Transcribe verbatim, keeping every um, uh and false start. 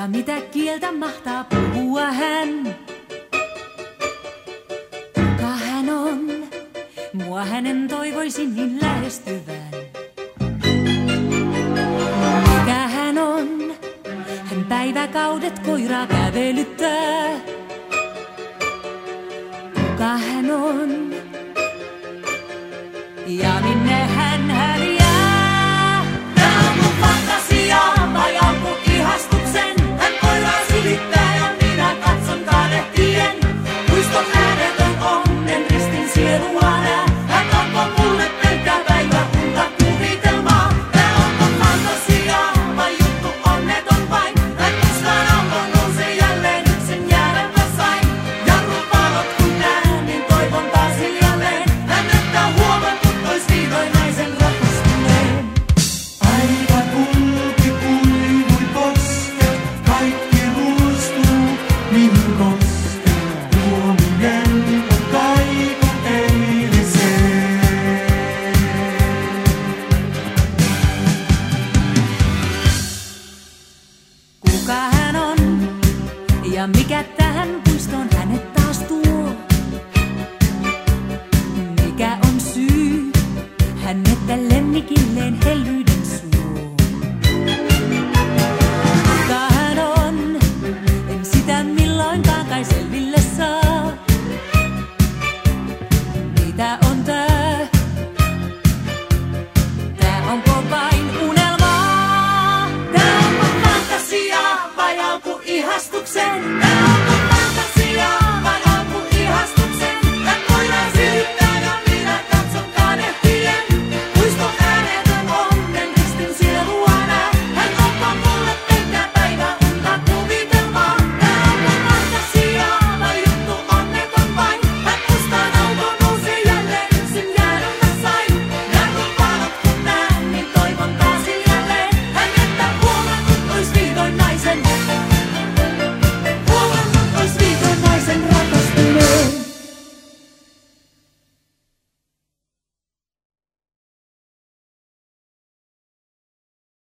mitä kieltä mahtaa puhua hän? Kuka hän on? Mua hänen toivoisin niin lähestyvän. Mikä hän on? Hän päiväkaudet koiraa kävelyttää. Kuka hän on? Ja minne hän häviää? Tää on mun fantasiaa, vai jonkun ihastuksen. Hän koiraa silittää ja minä katson kadehtien. Muiston äänetön onnen ristin sielua nää. Hän onko mulle pelkkä päivä unta kuvitelmaa. Tää on mun fantasiaa, vai juttu onneton vain. Hän mustaan auton nousee jälleen yksin jäädäpä sain. Jarrupalot kun näen, niin toivon taas hiljalleen. Hän näyttää huomattu, ois vihdoin naisen rakastuneen. Aika kulki kuivui posket, kaikki ruostuu, mihin koskee. Huominen on kaiku eiliseen. Kuka hän on ja mikä tähän puistoon hänet taas tuo? Mikä on syy hänet lemmikilleen hellyyden?